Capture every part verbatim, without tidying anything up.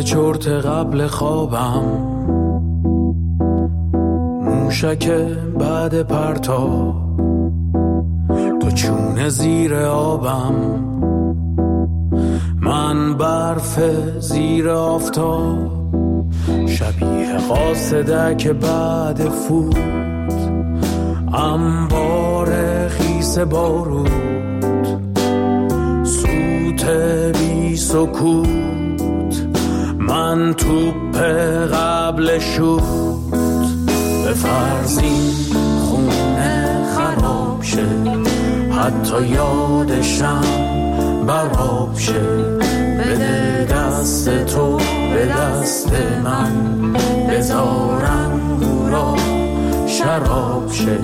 چرت قبل خوابم، موشک بعد پرتاب، تو چونه زیر آبم، من برف زیر آفتاب، شبیه قاصدک بعد فوت، انبار خیس بارود، سوت بی سکوت، من توپ قبل شوت، به فرضین خونه خراب شه، حتی یادشم براب شه، بده دست تو به دست من، بذارم گورا شراب شه.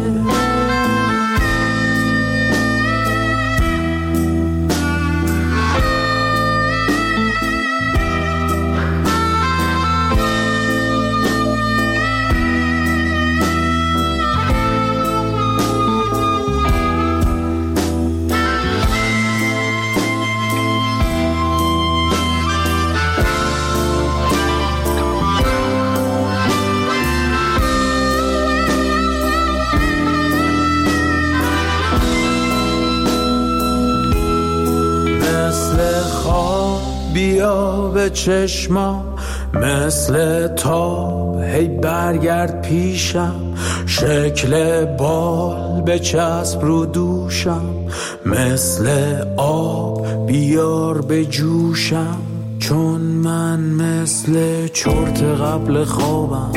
بیا به چشمام مثل تاب، هی برگرد پیشم، شکل بال به چسب رو دوشم، مثل آب بیار به جوشم، چون من مثل چرت قبل خوابم،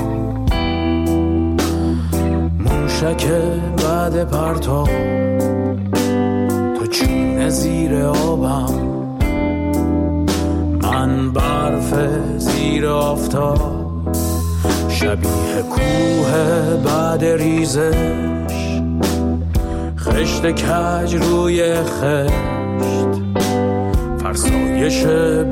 موشک بعد پرتاب، تو چونه زیر آبم، من برف زیر آفتاب، شبیه کوه بعد ریزش، خشت کج روی خشت، فرسایش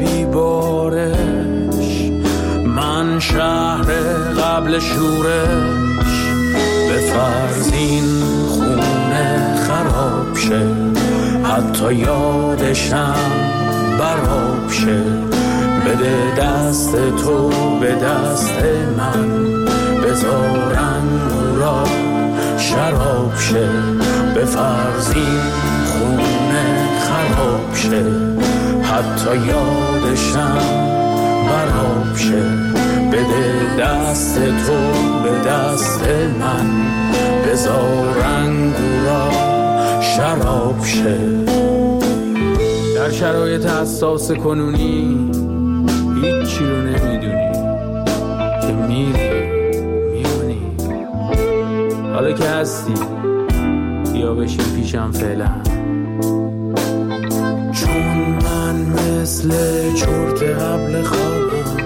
بیبارش، من شهر قبل شورش، به فرضین خونه خراب شه، حتی یادشم براب شه، بده دست تو به دست من، بذارن را شراب شه، به فرضین خونه خراب شه، حتی یادشم براب شه، بده دست تو به دست من، بذارن را شراب شه. در شرایط حساس کنونی هیچی رو نمیدونی که میری میمونی، حالا که هستی بیا بشین پیشم فعلا، چون من مثل چرت قبل خوابم،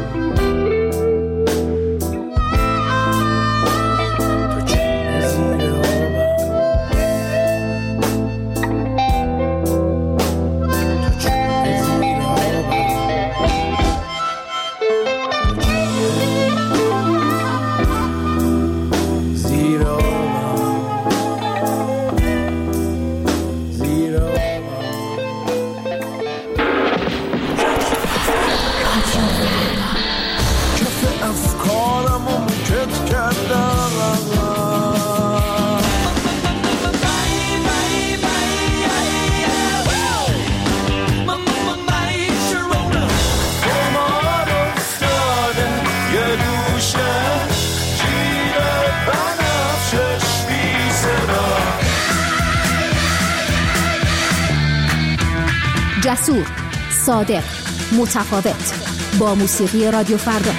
جسور، صادق، متفاوت، با موسیقی رادیو فردا.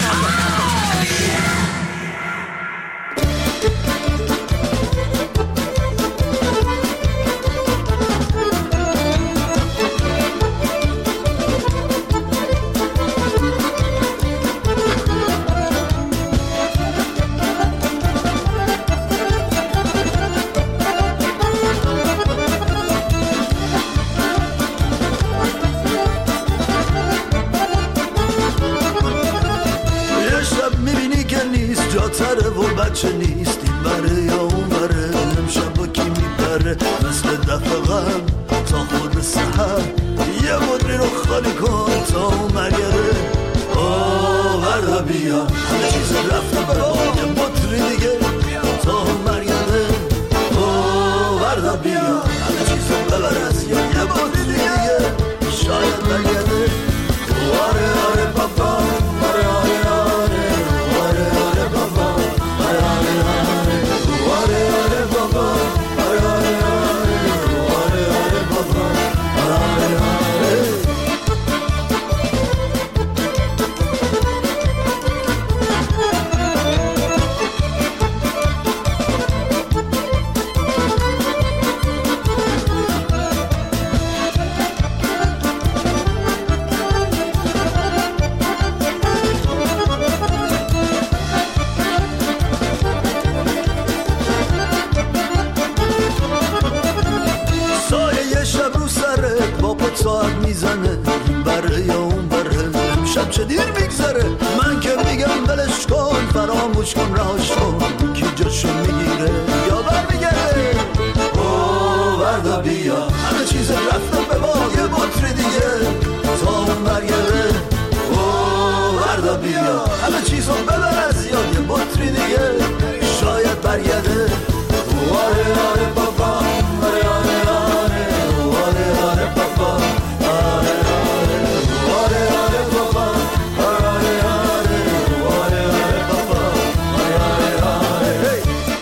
جاتره و بچه نیست این بره یا اون بره، امشب با کی میبره، مثل دفعه غم تا خود سحر، یه مدری رو خالی کن تا اون مگره. بیا همه چیزو ببر از یا یه بار دیگه شاید برگرده آره آره بابا آره آره آره آره آره بابا آره آره آره آره آره بابا آره آره آره آره آره بابا آره آره ساعت میزنه این بره یا اون بره شب چه دیر میگذره من که میگم بلش کن فراموش کن رهاش کن کی جاشو میگیره یا بر میگرده اوه وردا بیا همه چیز رفتم به با یه بطری دیگه تا اون برگرده اوه وردا بیا همه چیزو ببر از یاد یه بطری دیگه شاید برگرده آره آره بابا آره آره آره آره آره بابا آره آره آره آره بابا آره آره آره آره بابا آره آره آره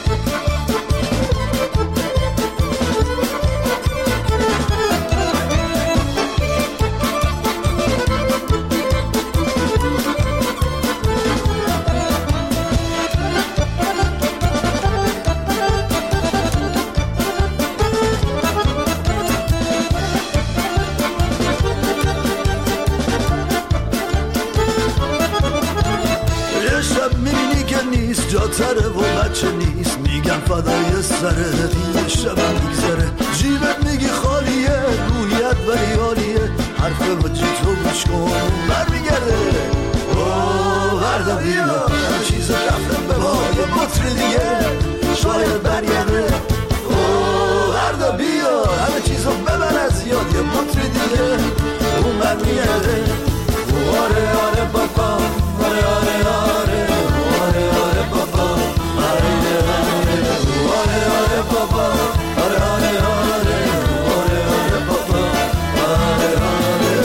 جاتره و بچه نیست میگم فدای سره دیگه شبم میگذره جیبت میگی خالیه رویت ولی حالیه حرف حاجی تو گوش کن برمیگرده اوه وردا بیا همه چیز رفتم به ما یه بطری دیگه شاید برگرده اوه وردا بیا همه چیزو ببر از یاد یه بطری دیگه اون برمیگرده آره آره بابا آره آره آره آره آره بابا آره آره آره آره بابا آره آره آره آره آره بابا آره آره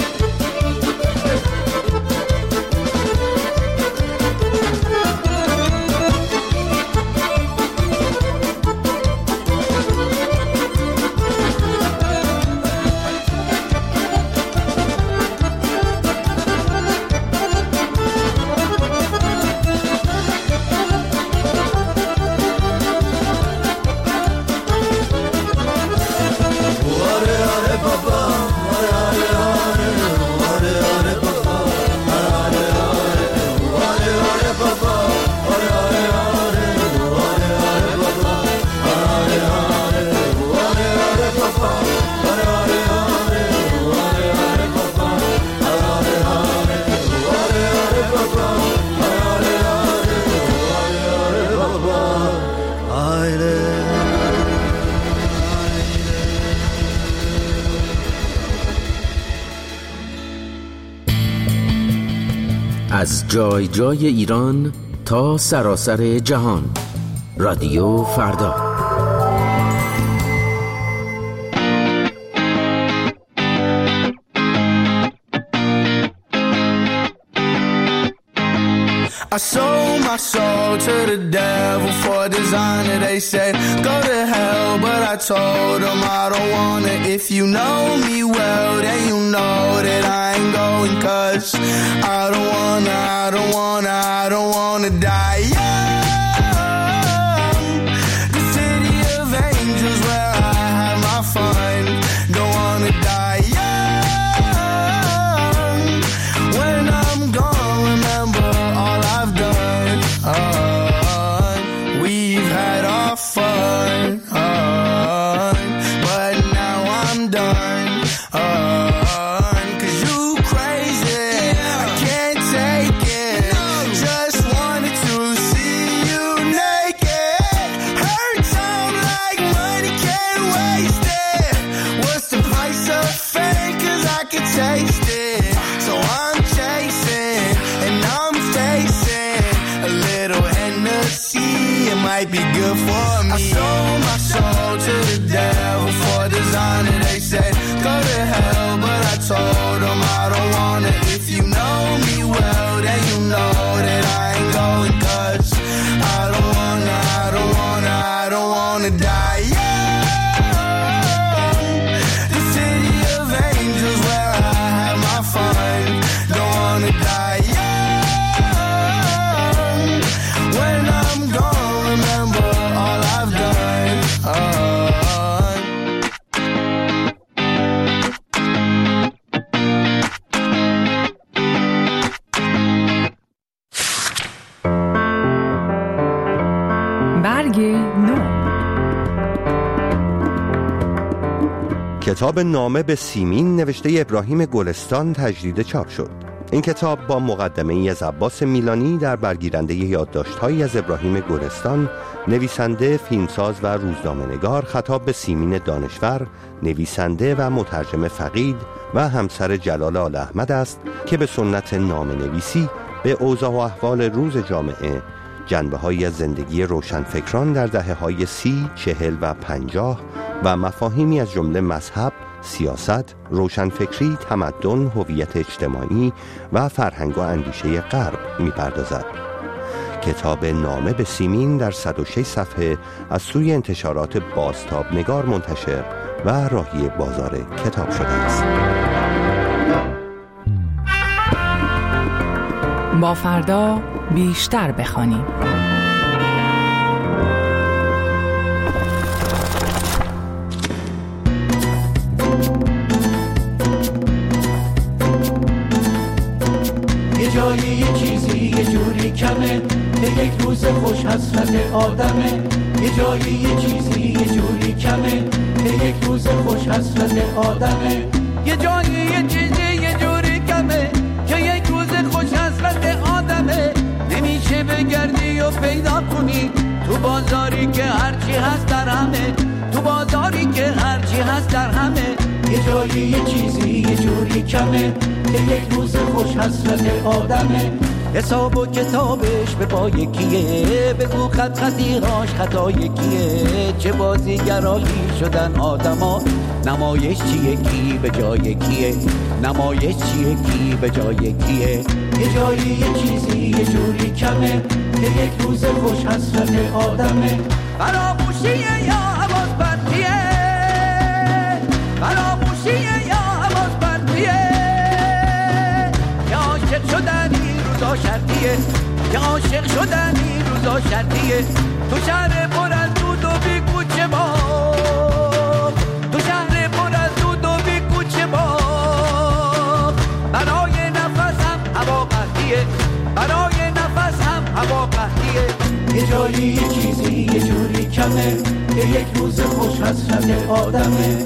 از جای جای ایران تا سراسر جهان رادیو فردا. I sold my soul to the devil for designer. They said go to hell, but I told them I don't wanna. If you know me well, then you know that I ain't going. Cause I don't wanna, I don't wanna, I don't wanna die young. The city of angels where I have my fun. Don't wanna die young. When I'm gone, remember all I've done. Uh, we've had our fun, uh, but now I'm done. Uh, cause you crazy, I can't take it. کتاب نامه به سیمین نوشته ابراهیم گلستان تجدید چاپ شد. این کتاب با مقدمه ای از عباس میلانی در برگیرنده یادداشت‌هایی از ابراهیم گلستان، نویسنده، فیلمساز و روزنامه‌نگار، خطاب به سیمین دانشور، نویسنده و مترجم فقید و همسر جلال آل احمد است که به سنت نامه‌نویسی به اوضاع و احوال روز جامعه، جنبه‌هایی از زندگی روشنفکران در دهه‌های سی، چهل و پنجاه و مفاهیمی از جمله مذهب، سیاست، روشنفکری، تمدن، هویت اجتماعی و فرهنگ و اندیشه غرب می‌پردازد. کتاب نامه به سیمین در صد و شش صفحه از سوی انتشارات بازتاب نگار منتشر و راهی بازار کتاب شده است. با فردا بیشتر بخوانیم. یه جایی یه چیزی یه جوری کمه که یک روز خوش حسرت آدمه. یه جایی یه چیزی یه جوری کمه که یک روز خوش حسرت آدمه. یه جایی یه چیزی یه جوری کمه که یک روز خوش حسرت آدمه. نمیشه بگردی و پیدا کنی تو بازاری که هرچی هست در همه، تو بازاری که هرچی هست در همه. یه جایی یه چیزی یه جوری کمه که یک روز خوش حسرت آدمه. حساب و کتابش به پای کیه، بگو خط خطیهاش خطای کیه. چه بازیگرایی شدن آدما، نمایش چیه کی به جای کیه، نمایش چیه کی به جای کیه. یه جایی یه چیزی یه جوری کمه که یک روز خوش حسرت آدمه. فراموشیه یا حواس پرتیه، فراموشیه یا حواس پرتیه. که عاشق شدنی روزا شرطیه، که عاشق شدنی روزا شرطیه. تو شهر پر از دود و بی کوچه با، تو شهر پر از دود و بی کوچه با. برای نفسم هوا قحطیه، برای نفسم هوا قحطیه. یه جایی یه چیزی یه جوری کمه که یک روز خوش حسرت آدمه.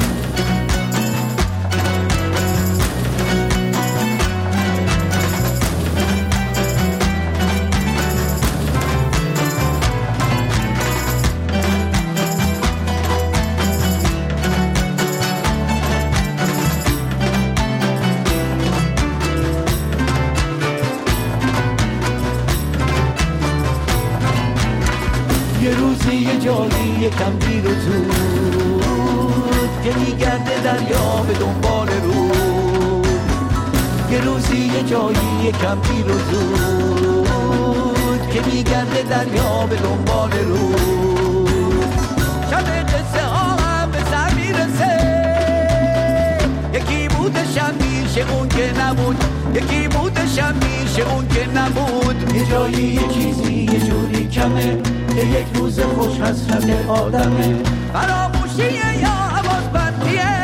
یه روزی یه جایی یکم دیر و زود که میگرده دریا به دنبال رود. یه روزی یه جایی یکم دیر و زود که میگرده دریا به دنبال رود. شب قصه ها هم به سر میرسه، یکی بودشم میشه اون که نبود، یکی بودشم میشه اون که نبود. یه جایی یه چیزی یه جوری کمه که یک روز خوش حسرت آدمه. فراموشیه یا حواس پرتیه،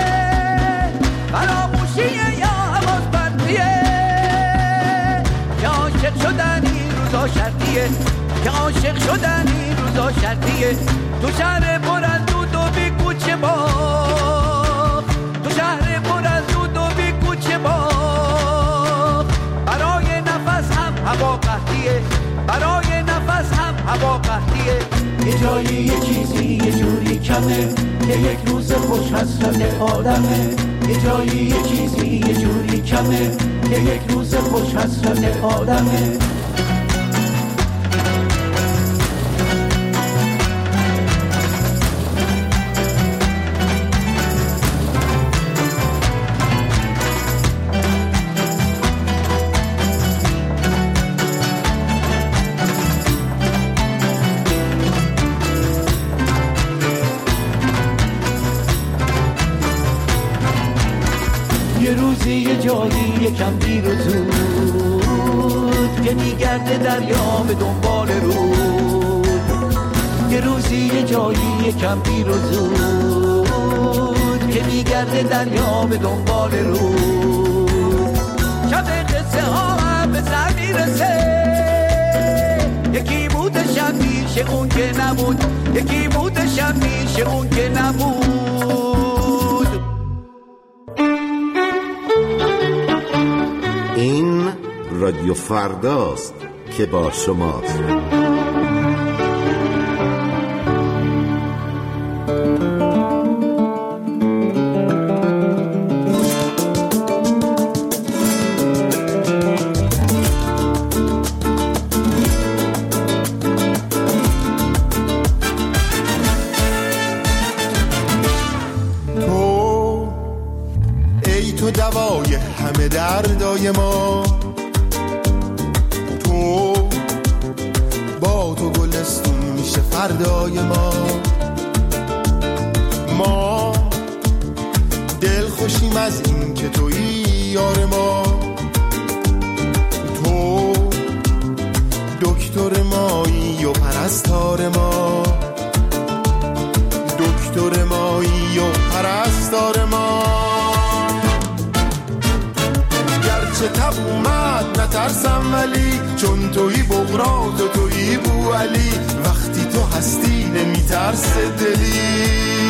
فراموشیه یا حواس پرتیه. که عاشق شدنی روزا شرطیه، که عاشق شدنی روزا شرطیه. تو شهر پر از دود و بی کوچه با، تو شهر پر از دود و بی کوچه با. برای نفس هم هوا قحطیه، برای نفس هم هوا قحطیه. یه جایی یه چیزی یه جوری کمه که یک روز خوش حسرت آدمه. یه جایی یه چیزی یه جوری کمه که یک روز خوش حسرت آدمه. یه روزی یه جایی یکم دیر و زود که میگرده دریا به دنبال رود. یه روزی یه جایی یکم دیر و زود که میگرده دریا به دنبال رود. شب قصه ها هم به سر میرسه، یکی بودشم میشه اون که نبود، یکی بودشم میشه اون که نبود. رادیو فرداست که با شماست. دوای همه دردای ما، تو با تو گلستون میشه فردای ما. ما دل خوشیم از این که تویی یار ما، تو دکتر مایی و پرستار ما، دکتر مایی و پرستار ما. چه تب اومد نترسم ولی چون تویی بغرات و تویی بو علی، وقتی تو هستی نمیترسه دلی.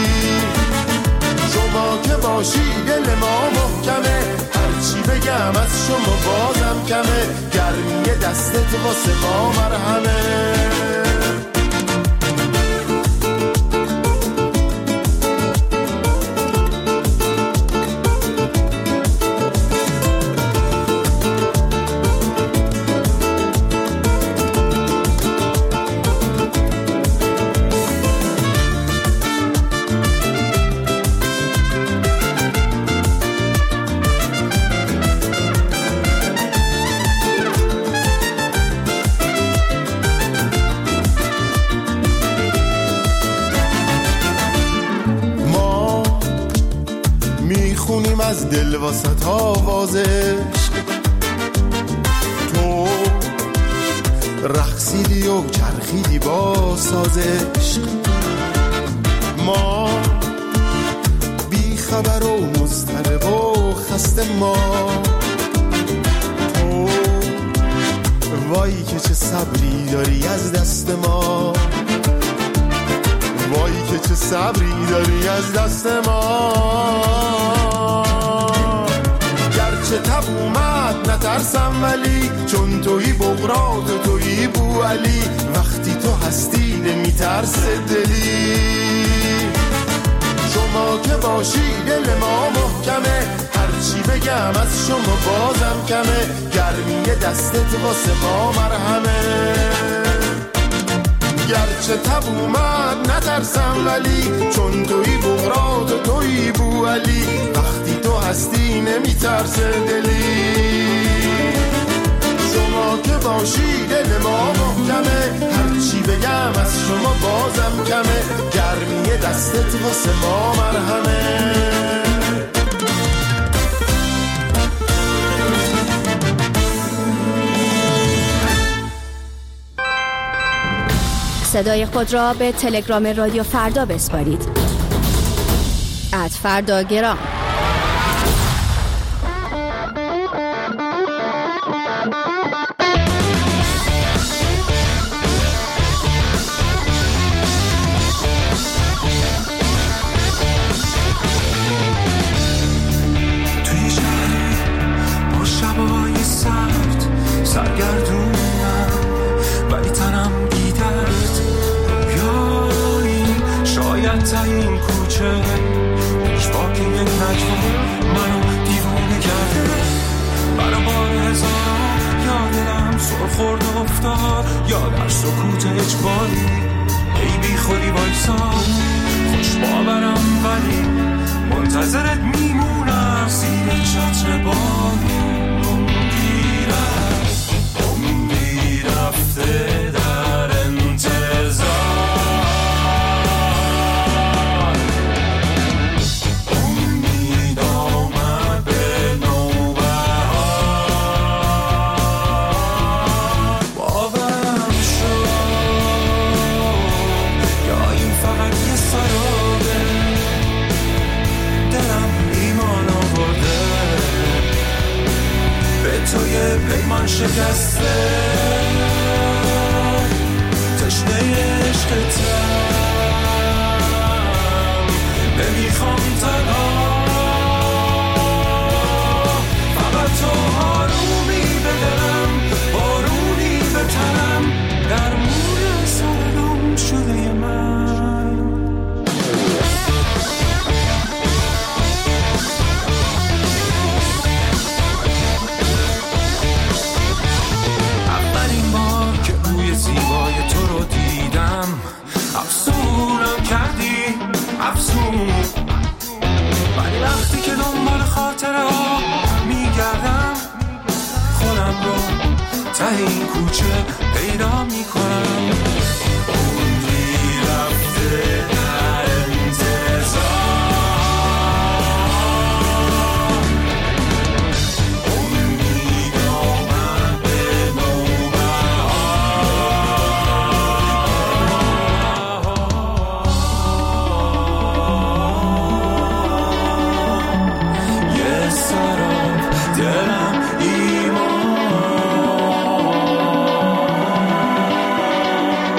شما که باشی دل ما محکمه، هرچی بگم از شما بازم کمه، گرمی دستت واسه ما مرهمه. از دل واسط آواز عشق، تو رقصیدی و چرخیدی با ساز عشق. ما بی خبر و مضطرب و خسته، ما تو وای که چه صبری داری از دست ما، وای که چه صبری داری از دست ما. چه تب اومد نترسم ولی چون تویی بغرات و تویی بو علی، وقتی تو هستی نمیترسه دلی. شما که باشی دل ما محکمه، هرچی بگم از شما بازم کمه، گرمی دستت واسه ما مرهمه. گرچه تب اومد نترسم ولی چون تویی بغرات و تویی بو علی، وقتی تو هستی نمیترسه دلی. شما که باشی دل ما محکمه، هرچی بگم از شما بازم کمه، گرمی دستت واسه ما مرهمه. صدای خود را به تلگرام رادیو فردا بسپارید. ات فردا گرام. توی شهر با شبای سرد سرگردونم، ولی تنم بیدرد رویایی شاید تا این کوچه پیشواک یک نجوم منو دیوونه کرده. برا بار هزاران یادم سر خورد و افتاد، یا در سکوت اجباری ای بی خودی وایساد. خوش باورم ولی منتظرت میمونم، زیر چتر بارون عمری رفت عمری رفته در انتظار. توی پیمان شکسته تشنه عشقتم، نمیخوام تنها، فقط تو آرومی بدم، ولی وقتی که دنبال خاطره ها میگردم خودم رو ته این کوچه پیدا میکنم. عمری رفته در انتظار، امید آمد به نوبهار. یه سراب دلم ایمان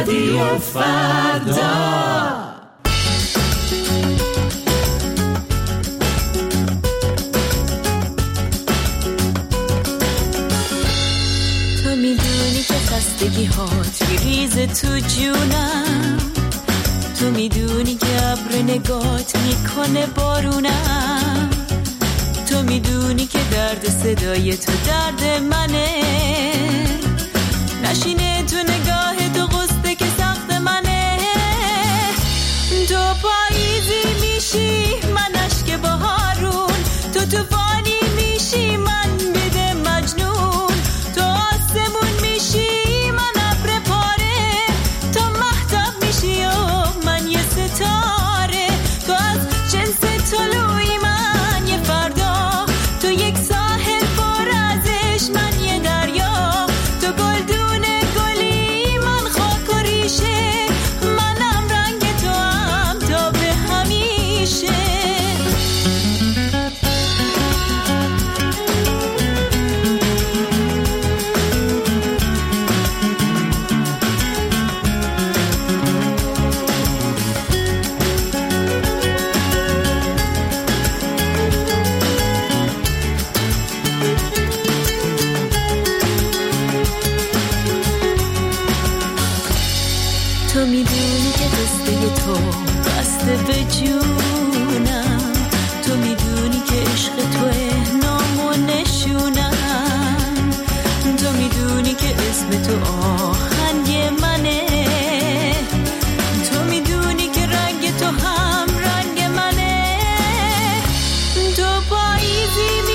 رادیو فردا. تو میدونی که خستگی هات میریزه تو جونم، تو میدونی که ابر نگات میکنه بارونم، تو میدونی که درد صدای تو درد منه، نشینه تو نگاه تو قصده که سخت منه. تو پاییزی میشی من اشک بهارون، تو توفانی میشی من بده مجنون، تو آسمون میشی من ابر پاره، تو مهتاب میشی و من یه ستاره، تو از جنس طلوعی من یه فردا، تو یک ساحل پر ازش من یه دریا، تو گلدون گلی من خاک و ریشه، منم رنگ تو هم تا به همیشه. تو میدونی که قصه تو بسته به جونم، تو میدونی که عشق توه نام و نشونم، تو میدونی که اسم تو آهنگ منه، تو میدونی که رنگ تو هم رنگ منه. تو پاییزی